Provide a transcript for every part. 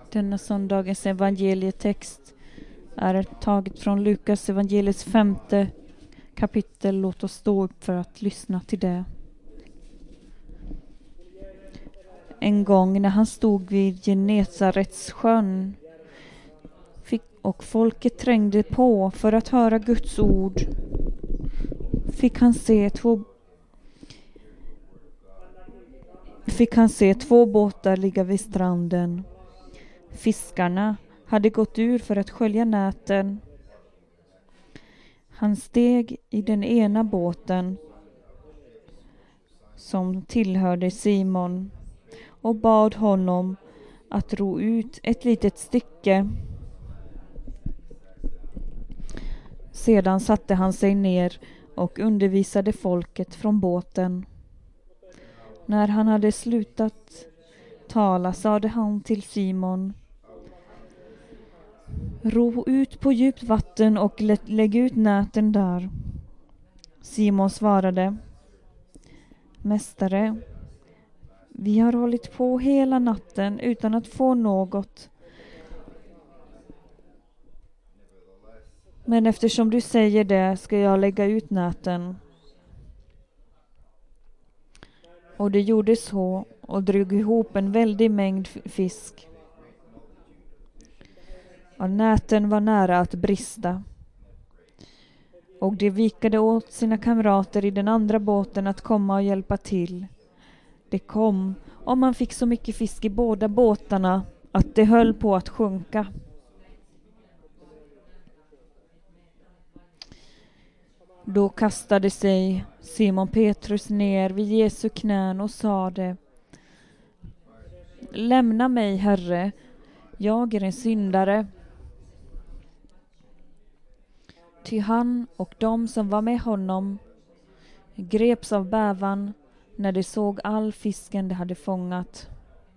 Denna söndagens evangelietext är taget från Lukas evangeliets 5:e kapitel. Låt oss stå upp för att lyssna till det. En gång när han stod vid Genesarets sjön och folket trängde på för att höra Guds ord, fick han se två båtar ligga vid stranden. Fiskarna hade gått ur för att skölja näten. Han steg i den ena båten, som tillhörde Simon, och bad honom att ro ut ett litet stycke. Sedan satte han sig ner och undervisade folket från båten. När han hade slutat tala sade han till Simon: ro ut på djupt vatten och lägg ut näten där. Simon svarade: Mästare, vi har hållit på hela natten utan att få något. Men eftersom du säger det ska jag lägga ut näten. Och det gjorde så och drog ihop en väldig mängd fisk. Och näten var nära att brista. Och de vikade åt sina kamrater i den andra båten att komma och hjälpa till. Det kom, och man fick så mycket fisk i båda båtarna att det höll på att sjunka. Då kastade sig Simon Petrus ner vid Jesu knän och sade: lämna mig, Herre, jag är en syndare. Ty han och de som var med honom greps av bävan när de såg all fisken de hade fångat.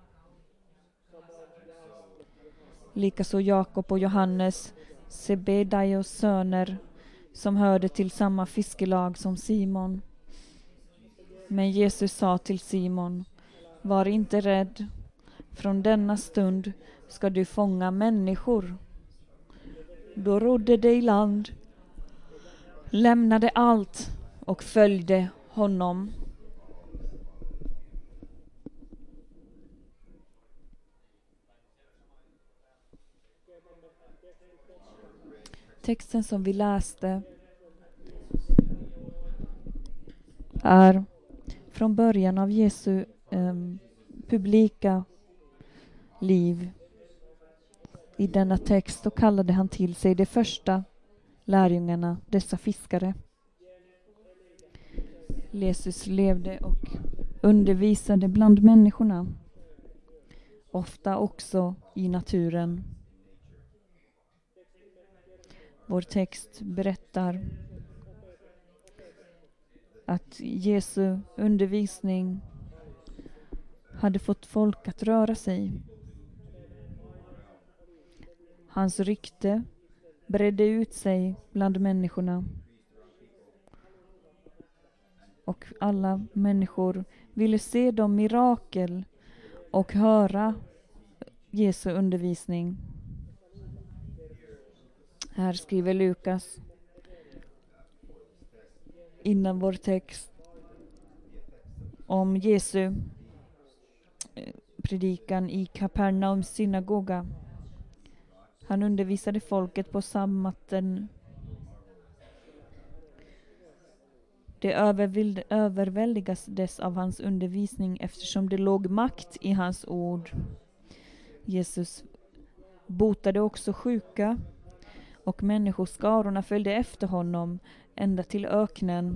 Likaså Jakob och Johannes, Sebedaios söner, som hörde till samma fiskelag som Simon. Men Jesus sa till Simon: var inte rädd, från denna stund ska du fånga människor. Då rodde de i land, lämnade allt och följde honom. Texten som vi läste är från början av Jesu publika liv. I denna text så kallade han till sig de första lärjungarna, dessa fiskare. Jesus levde och undervisade bland människorna, ofta också i naturen. Vår text berättar att Jesu undervisning hade fått folk att röra sig. Hans rykte bredde ut sig bland människorna. Och alla människor ville se de mirakel och höra Jesu undervisning. Här skriver Lukas innan vår text om Jesu predikan i Kapernaums synagoga. Han undervisade folket på sabbaten. Det överväldigades av hans undervisning eftersom det låg makt i hans ord. Jesus botade också sjuka, och människoskarorna följde efter honom ända till öknen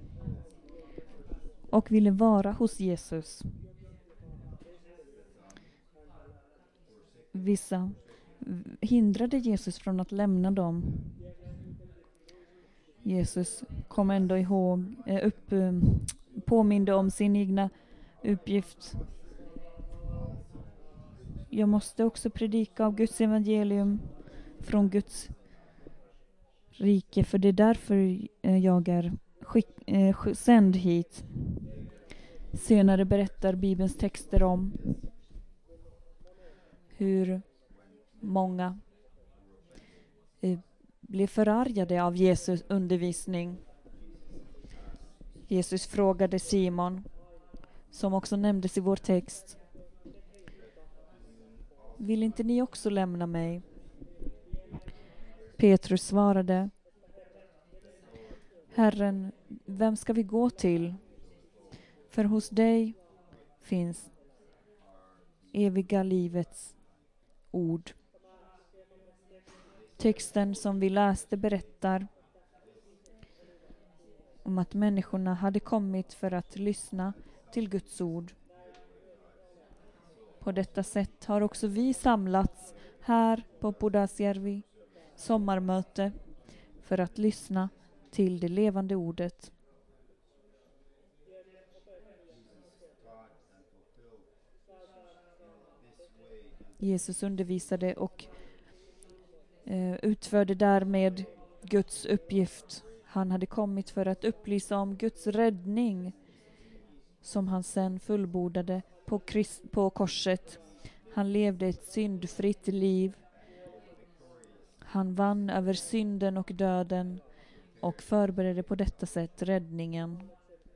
och ville vara hos Jesus. Vissa hindrade Jesus från att lämna dem. Jesus kom ändå påminde om sin egna uppgift. Jag måste också predika av Guds evangelium från Guds rike, för det är därför jag är sänd hit. Senare berättar Bibelns texter om hur Många blev förargade av Jesus undervisning. Jesus frågade Simon, som också nämndes i vår text: vill inte ni också lämna mig? Petrus svarade: Herren, vem ska vi gå till? För hos dig finns eviga livets ord. Texten som vi läste berättar om att människorna hade kommit för att lyssna till Guds ord. På detta sätt har också vi samlats här på Pudasjärvi sommarmöte för att lyssna till det levande ordet. Jesus undervisade och utförde därmed Guds uppgift. Han hade kommit för att upplysa om Guds räddning, som han sen fullbordade på korset. Han levde ett syndfritt liv. Han vann över synden och döden och förberedde på detta sätt räddningen.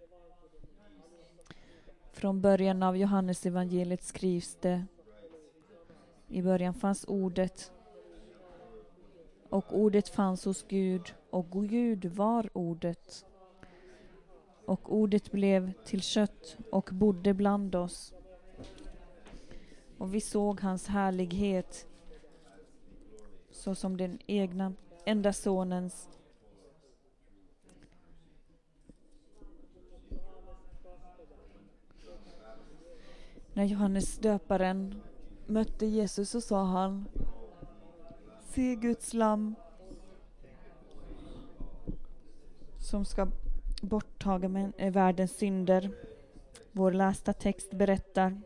Från början av Johannes evangeliet skrivs det: i början fanns ordet, och ordet fanns hos Gud, och Gud var ordet. Och ordet blev till kött och bodde bland oss. Och vi såg hans härlighet, så som den egna enda sonens. När Johannes döparen mötte Jesus så sa han: se Guds lamm som ska borttaga världens synder. Vår lästa text berättar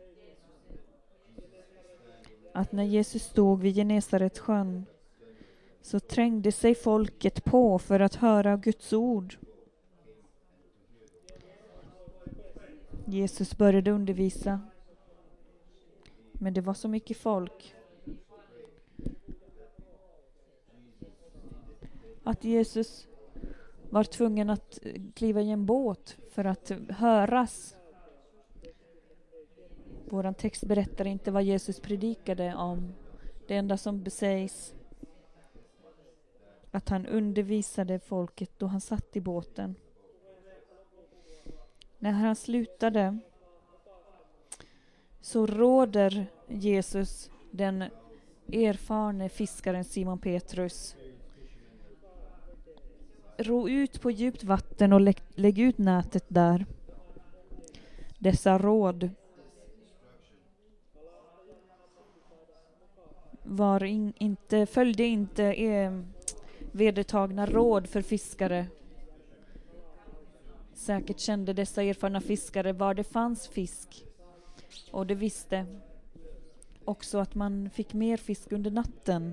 att när Jesus stod vid Genesarets sjön så trängde sig folket på för att höra Guds ord. Jesus började undervisa, men det var så mycket folk att Jesus var tvungen att kliva i en båt för att höras. Våran text berättar inte vad Jesus predikade om. Det enda som sägs att han undervisade folket då han satt i båten. När han slutade så råder Jesus den erfarne fiskaren Simon Petrus: ro ut på djupt vatten och lägg ut nätet där. Dessa råd följde inte vedertagna råd för fiskare. Säkert kände dessa erfarna fiskare var det fanns fisk. Och de visste också att man fick mer fisk under natten.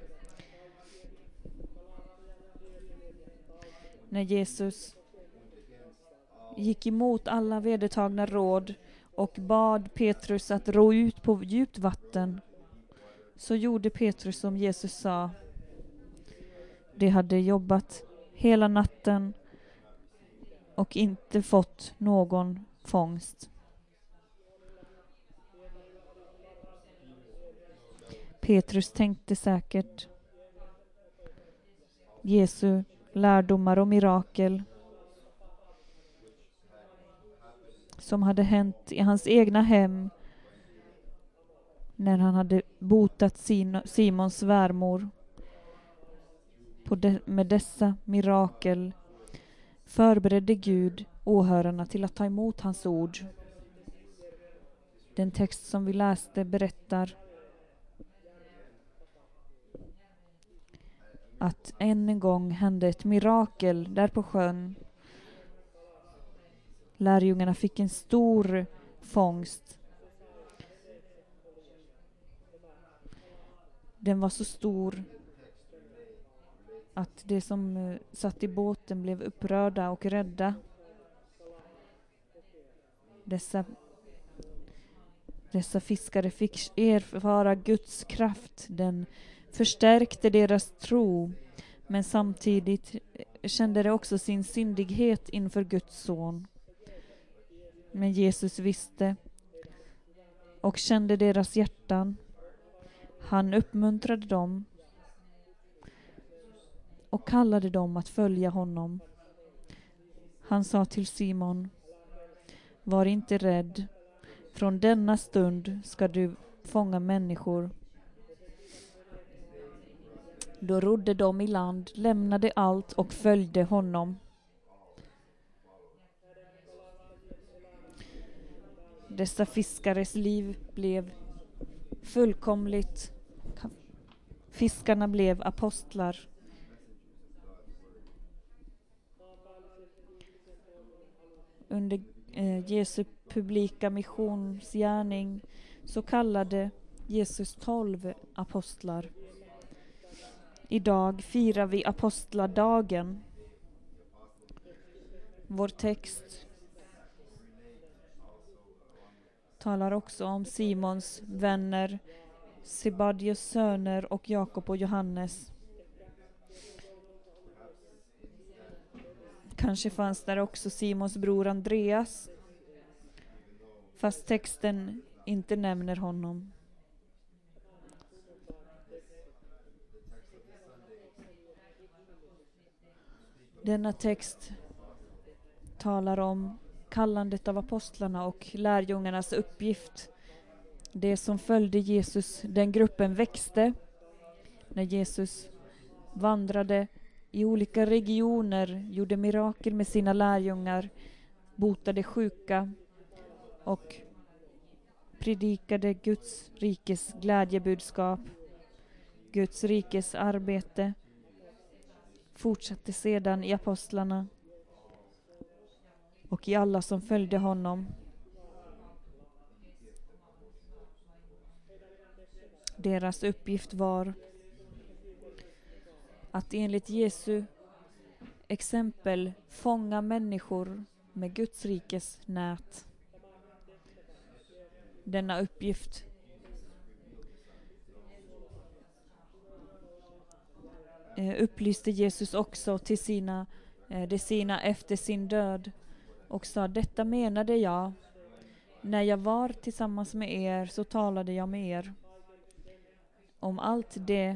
När Jesus gick emot alla vedertagna råd och bad Petrus att ro ut på djupt vatten, så gjorde Petrus som Jesus sa. De hade jobbat hela natten och inte fått någon fångst. Petrus tänkte säkert: Jesu lärdomar och mirakel som hade hänt i hans egna hem när han hade botat Simons svärmor. Med dessa mirakel förberedde Gud åhörarna till att ta emot hans ord. Den text som vi läste berättar att än en gång hände ett mirakel där på sjön. Lärjungarna fick en stor fångst. Den var så stor att de som satt i båten blev upprörda och rädda. Dessa Dessa fiskare fick erfara Guds kraft. Den förstärkte deras tro, men samtidigt kände de också sin syndighet inför Guds son. Men Jesus visste och kände deras hjärtan. Han uppmuntrade dem och kallade dem att följa honom. Han sa till Simon: var inte rädd. Från denna stund ska du fånga människor. Då rodde de i land, lämnade allt och följde honom. Dessa fiskares liv blev fullkomligt. Fiskarna blev apostlar. Under Jesu publika missionsgärning så kallade Jesus 12 apostlar. Idag firar vi apostladagen. Vår text talar också om Simons vänner, Sebadios söner och Jakob och Johannes. Kanske fanns där också Simons bror Andreas, fast texten inte nämner honom. Denna text talar om kallandet av apostlarna och lärjungarnas uppgift. Det som följde Jesus, den gruppen växte när Jesus vandrade i olika regioner, gjorde mirakel med sina lärjungar, botade sjuka och predikade Guds rikes glädjebudskap. Guds rikes arbete fortsatte sedan i apostlarna och i alla som följde honom. Deras uppgift var att enligt Jesu exempel fånga människor med Guds rikes nät. Denna uppgift upplyste Jesus också till sina efter sin död och sa: detta menade jag. När jag var tillsammans med er så talade jag med er. Om allt det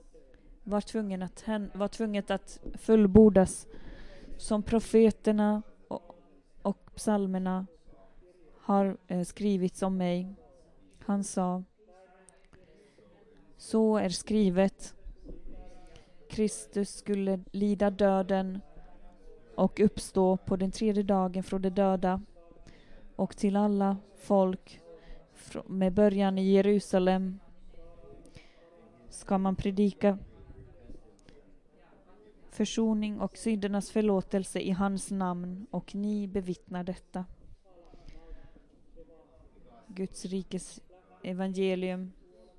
var tvunget att fullbordas som profeterna och psalmerna har skrivits om mig. Han sa: så är skrivet. Kristus skulle lida döden och uppstå på den 3:e dagen från de döda, och till alla folk med början i Jerusalem ska man predika försoning och syndernas förlåtelse i hans namn, och ni bevittnar detta. Guds rikes evangelium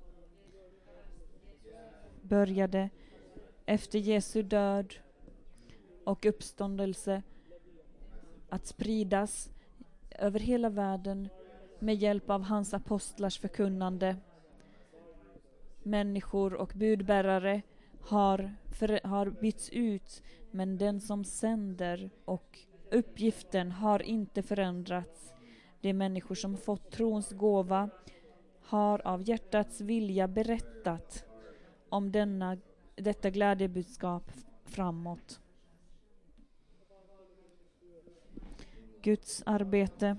började efter Jesu död och uppståndelse att spridas över hela världen med hjälp av hans apostlars förkunnande. Människor och budbärare har bytts ut, men den som sänder och uppgiften har inte förändrats. De människor som fått trons gåva har av hjärtats vilja berättat om detta glädjebudskap framåt. Guds arbete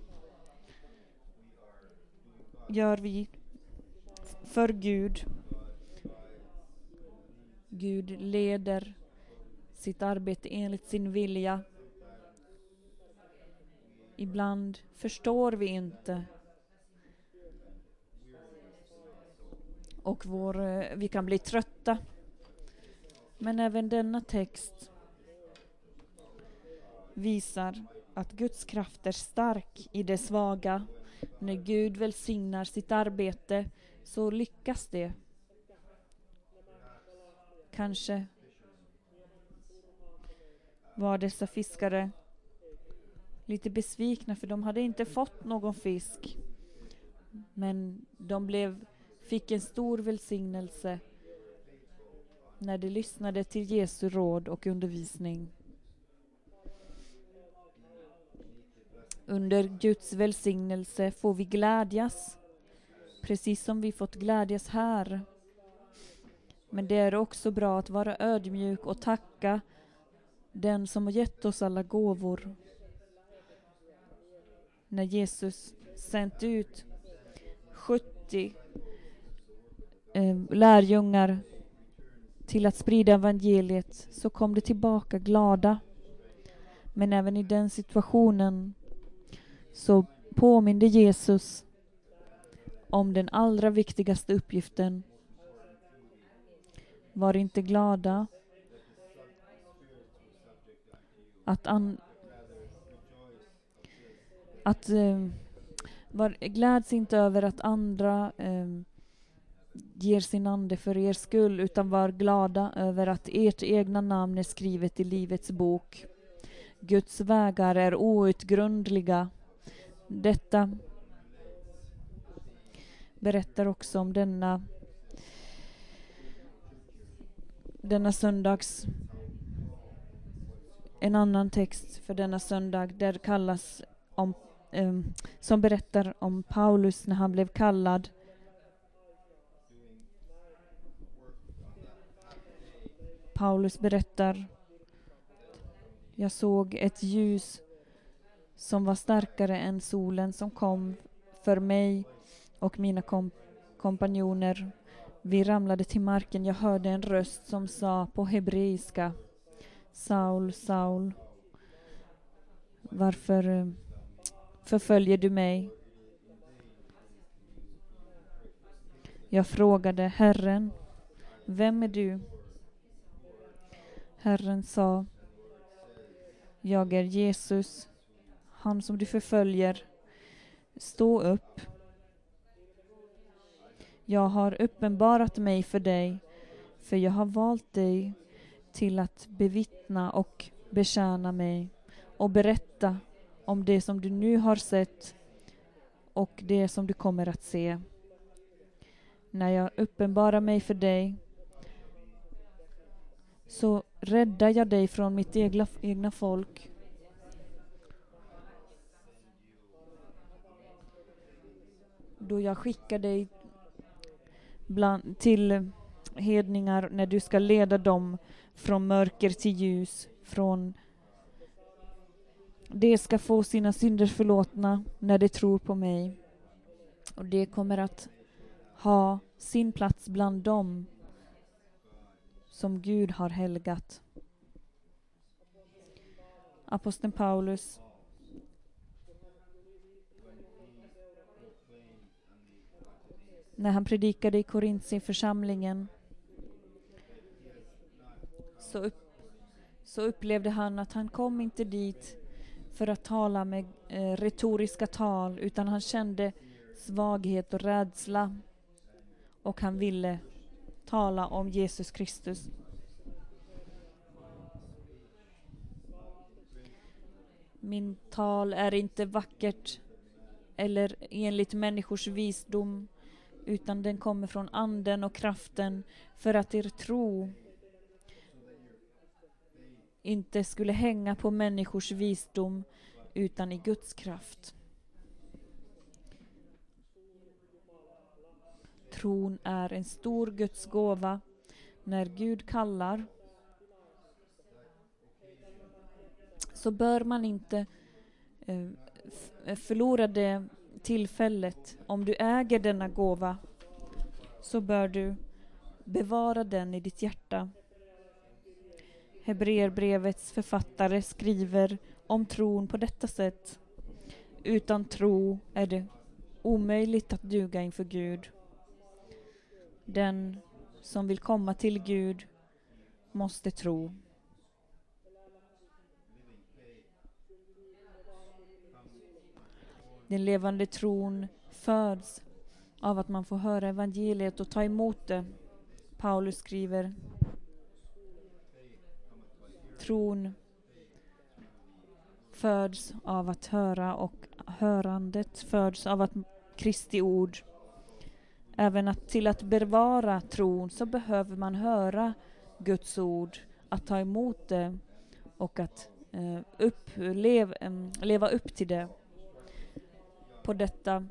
gör vi för Gud. Gud leder sitt arbete enligt sin vilja. Ibland förstår vi inte. Och vi kan bli trötta. Men även denna text visar att Guds kraft är stark i det svaga. När Gud välsignar sitt arbete så lyckas det. Kanske var dessa fiskare lite besvikna, för de hade inte fått någon fisk. Men de fick en stor välsignelse när de lyssnade till Jesu råd och undervisning. Under Guds välsignelse får vi glädjas, precis som vi fått glädjas här. Men det är också bra att vara ödmjuk och tacka den som har gett oss alla gåvor. När Jesus sänt ut 70 lärjungar till att sprida evangeliet, så kom de tillbaka glada. Men även i den situationen så påminde Jesus om den allra viktigaste uppgiften. Var inte glada gläds inte över att andra ger sin ande för er skull, utan var glada över att ert egna namn är skrivet i livets bok. Guds vägar är outgrundliga. Detta berättar också om denna söndags, en annan text för denna söndag där kallas om, som berättar om Paulus när han blev kallad. Paulus berättar: jag såg ett ljus som var starkare än solen som kom för mig och mina kompanjoner. Vi ramlade till marken. Jag hörde en röst som sa på hebreiska: Saul, Saul, varför förföljer du mig? Jag frågade Herren: vem är du? Herren sa: jag är Jesus, han som du förföljer. Stå upp. Jag har uppenbarat mig för dig, för jag har valt dig till att bevittna och betjäna mig och berätta om det som du nu har sett och det som du kommer att se. När jag uppenbarar mig för dig så räddar jag dig från mitt egna folk. Då jag skickar dig till hedningar, när du ska leda dem från mörker till ljus, de ska få sina synder förlåtna när de tror på mig. Och det kommer att ha sin plats bland dem som Gud har helgat. Aposteln Paulus när han predikade i Korintierförsamlingen så upplevde han att han kom inte dit för att tala med retoriska tal, utan han kände svaghet och rädsla och han ville tala om Jesus Kristus. Min tal är inte vackert eller enligt människors visdom, utan den kommer från anden och kraften, för att er tro inte skulle hänga på människors visdom utan i Guds kraft. Tron är en stor Guds gåva. När Gud kallar så bör man inte förlora det tillfället. Om du äger denna gåva så bör du bevara den i ditt hjärta. Hebreerbrevets författare skriver om tron på detta sätt: utan tro är det omöjligt att duga inför Gud. Den som vill komma till Gud måste tro. Den levande tron föds av att man får höra evangeliet och ta emot det. Paulus skriver: tron föds av att höra och hörandet föds av att Kristi ord. Även till att bevara tron så behöver man höra Guds ord, att ta emot det och att leva upp till det. På detta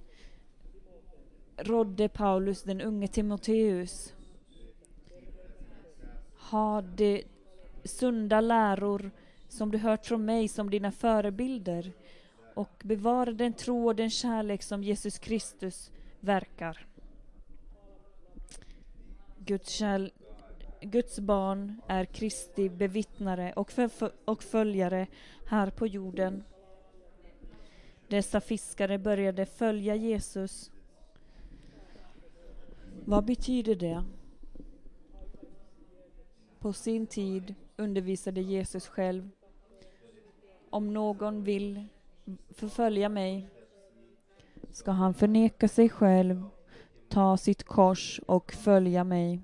rådde Paulus den unge Timoteus. Ha de sunda läror som du hört från mig som dina förebilder och bevara den tro och den kärlek som Jesus Kristus verkar. Guds barn är Kristi bevittnare och följare här på jorden. Dessa fiskare började följa Jesus. Vad betyder det? På sin tid undervisade Jesus själv: om någon vill förfölja mig ska han förneka sig själv, ta sitt kors och följa mig.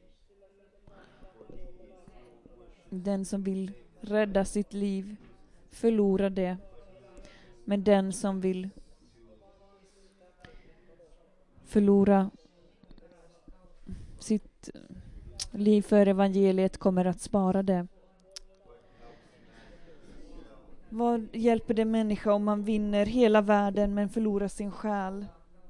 Den som vill rädda sitt liv förlorar det. Men den som vill förlora sitt liv för evangeliet kommer att spara det. Vad hjälper det människa om man vinner hela världen men förlorar sin själ?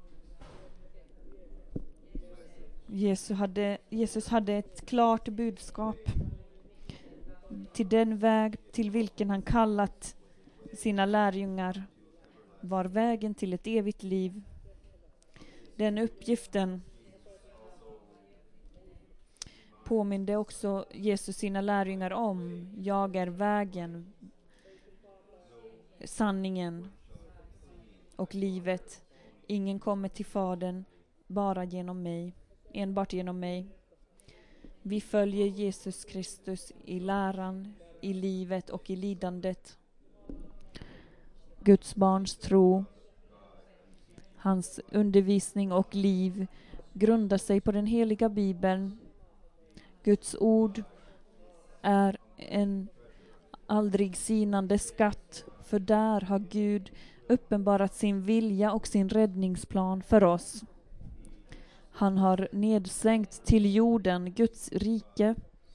Jesus hade ett klart budskap till den väg till vilken han kallat sina lärjungar var vägen till ett evigt liv. Den uppgiften påminde också Jesus sina lärjungar om. Jag är vägen, sanningen och livet. Ingen kommer till Fadern enbart genom mig. Vi följer Jesus Kristus i läran, i livet och i lidandet. Guds barns tro, hans undervisning och liv grundar sig på den heliga Bibeln. Guds ord är en aldrig sinande skatt, för där har Gud uppenbarat sin vilja och sin räddningsplan för oss. Han har nedsänkt till jorden Guds rike,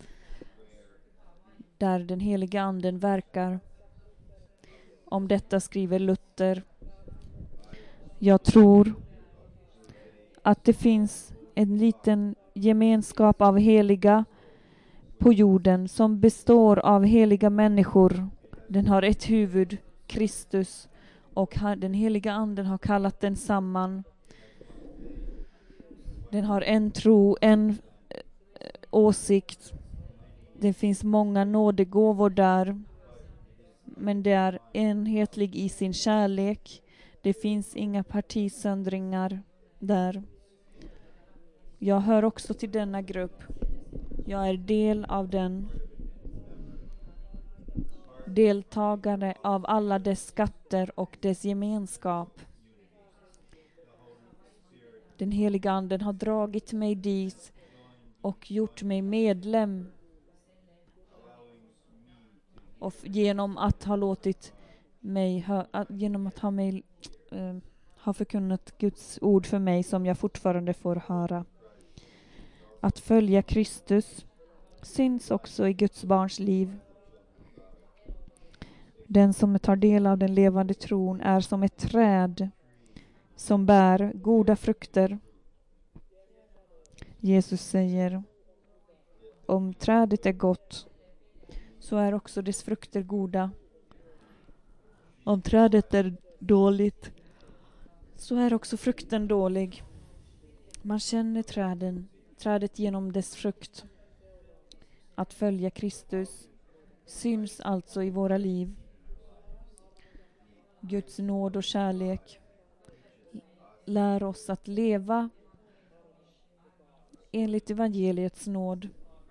där den heliga anden verkar. Om detta skriver Luther: jag tror att det finns en liten gemenskap av heliga på jorden som består av heliga människor. Den har ett huvud, Kristus, och den heliga anden har kallat den samman. Den har en tro, en åsikt. Det finns många nådegåvor där, men det är enhetlig i sin kärlek. Det finns inga partisöndringar där. Jag hör också till denna grupp. Jag är del av den. Deltagare av alla dess skatter och dess gemenskap. Den heliga anden har dragit mig dit och gjort mig medlem. Och genom att ha låtit mig ha förkunnat Guds ord för mig som jag fortfarande får höra. Att följa Kristus syns också i Guds barns liv. Den som tar del av den levande tron är som ett träd som bär goda frukter. Jesus säger: om trädet är gott så är också dess frukter goda. Om trädet är dåligt så är också frukten dålig. Man känner trädet genom dess frukt. Att följa Kristus syns alltså i våra liv. Guds nåd och kärlek lär oss att leva enligt evangeliets nåd.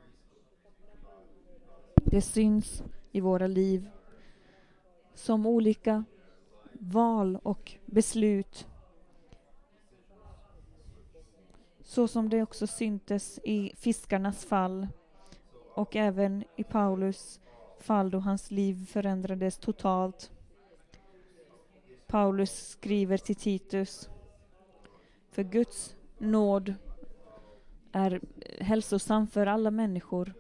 Det syns i våra liv som olika val och beslut. Så som det också syntes i fiskarnas fall och även i Paulus fall då hans liv förändrades totalt. Paulus skriver till Titus: För Guds nåd är hälsosam för alla människor.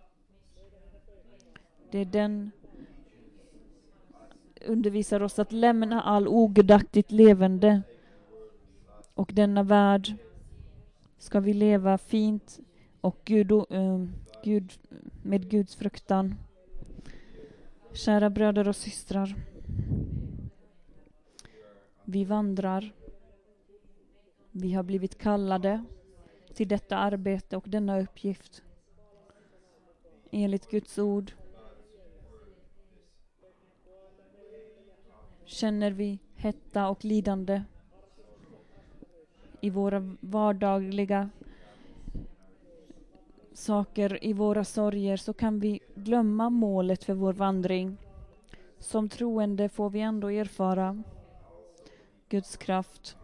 Den undervisar oss att lämna all ogudaktigt levande. Och denna värld ska vi leva fint och med Guds fruktan. Kära bröder och systrar. Vi vandrar. Vi har blivit kallade till detta arbete och denna uppgift. Enligt Guds ord känner vi hetta och lidande i våra vardagliga saker, i våra sorger, så kan vi glömma målet för vår vandring. Som troende får vi ändå erfara Guds kraft.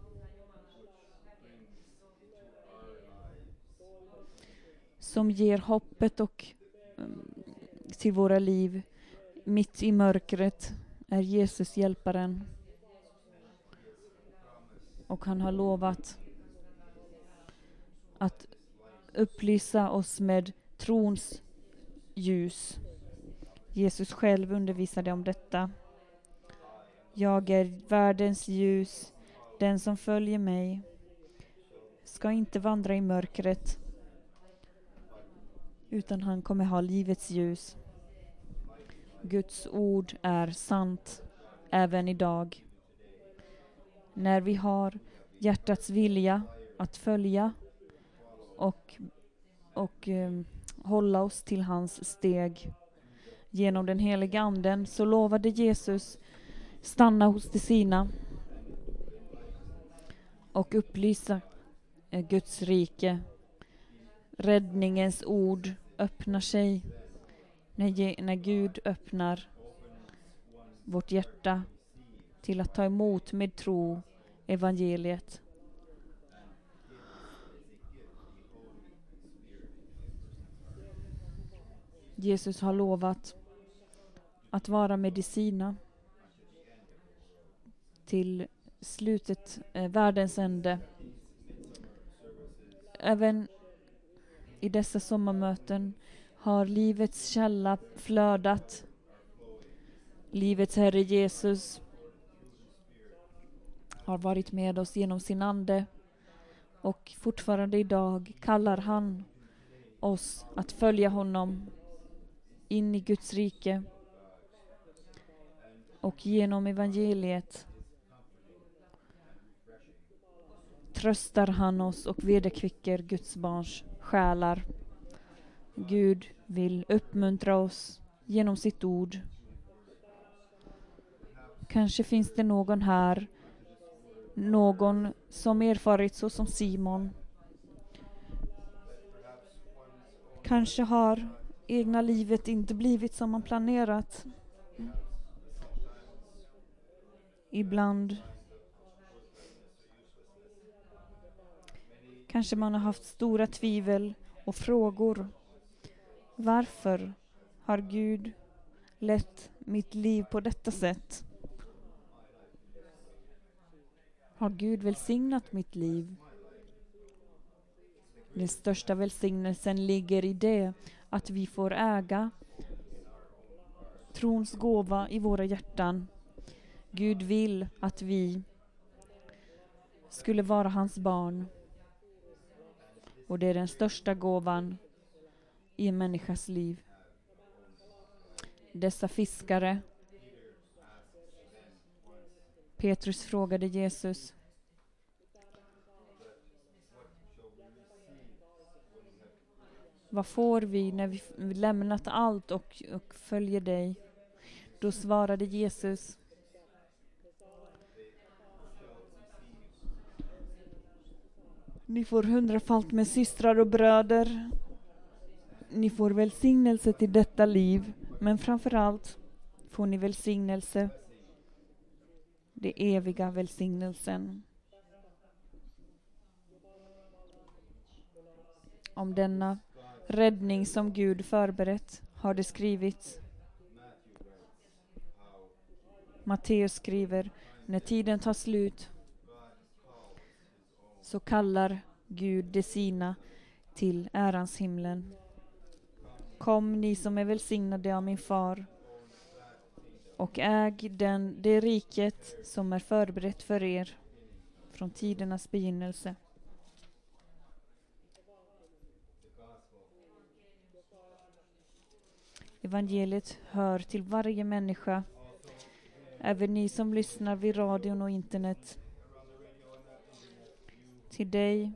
Som ger hoppet och till våra liv. Mitt i mörkret är Jesus hjälparen. Och han har lovat att upplysa oss med trons ljus. Jesus själv undervisade om detta. Jag är världens ljus. Den som följer mig ska inte vandra i mörkret, utan han kommer ha livets ljus. Guds ord är sant även idag. När vi har hjärtats vilja att följa och hålla oss till hans steg genom den heliga anden, så lovade Jesus stanna hos de sina och upplysa Guds rike. Räddningens ord öppnar sig när Gud öppnar vårt hjärta till att ta emot med tro evangeliet. Jesus har lovat att vara med de sina till slutet, världens ände. Även i dessa sommarmöten har livets källa flödat. Livets Herre Jesus har varit med oss genom sin ande, och fortfarande idag kallar han oss att följa honom in i Guds rike. Och genom evangeliet tröstar han oss och vederkvicker Guds barns själar. Gud vill uppmuntra oss genom sitt ord. Kanske finns det någon här, någon som erfarit så som Simon. Kanske har egna livet inte blivit som man planerat. Ibland kanske man har haft stora tvivel och frågor. Varför har Gud lett mitt liv på detta sätt? Har Gud välsignat mitt liv? Den största välsignelsen ligger i det att vi får äga trons gåva i våra hjärtan. Gud vill att vi skulle vara hans barn. Och det är den största gåvan i en människas liv. Dessa fiskare. Petrus frågade Jesus: vad får vi när vi lämnat allt och följer dig? Då svarade Jesus: ni får 100-falt med systrar och bröder. Ni får välsignelse till detta liv, men framförallt får ni välsignelse, det eviga välsignelsen. Om denna räddning som Gud förberett har det skrivits. Matteus skriver: när tiden tar slut så kallar Gud de sina till ärans himlen. Kom, ni som är välsignade av min far, och äg det riket som är förberett för er från tidernas begynnelse. Evangeliet hör till varje människa, även ni som lyssnar vid radion och internet. Till dig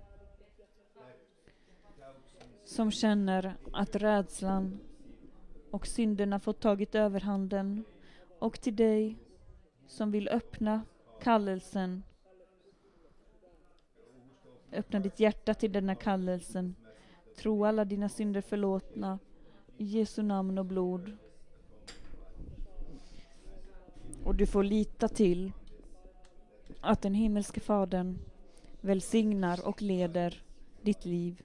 som känner att rädslan och synderna fått tagit överhanden, och till dig som vill öppna kallelsen, öppna ditt hjärta till denna kallelsen, tro alla dina synder förlåtna i Jesu namn och blod. Och du får lita till att den himmelske Fadern välsignar och leder ditt liv.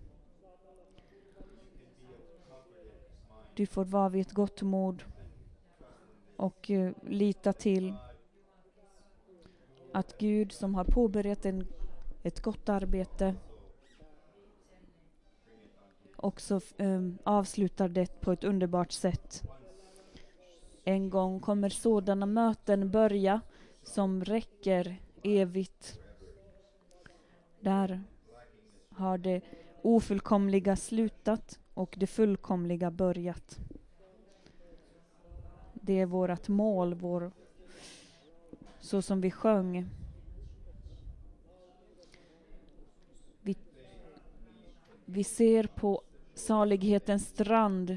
Du får vara vid ett gott mod och lita till att Gud som har påbörjat ett gott arbete också avslutar det på ett underbart sätt. En gång kommer sådana möten börja som räcker evigt. Där har det ofullkomliga slutat och det fullkomliga börjat. Det är vårt mål, så som vi sjöng. Vi ser på salighetens strand,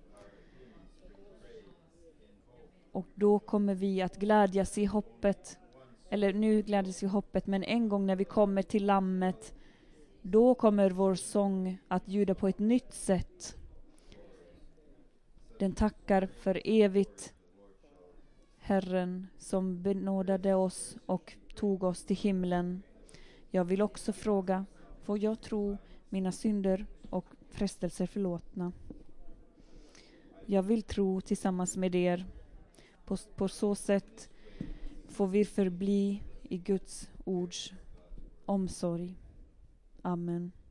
och då kommer vi att glädjas i hoppet. Eller nu glädjas i hoppet, men en gång när vi kommer till lammet, då kommer vår sång att ljuda på ett nytt sätt. Den tackar för evigt Herren som benådade oss och tog oss till himlen. Jag vill också fråga, får jag tro mina synder och frestelser förlåtna? Jag vill tro tillsammans med er. På så sätt får vi förbli i Guds ords omsorg. Amen.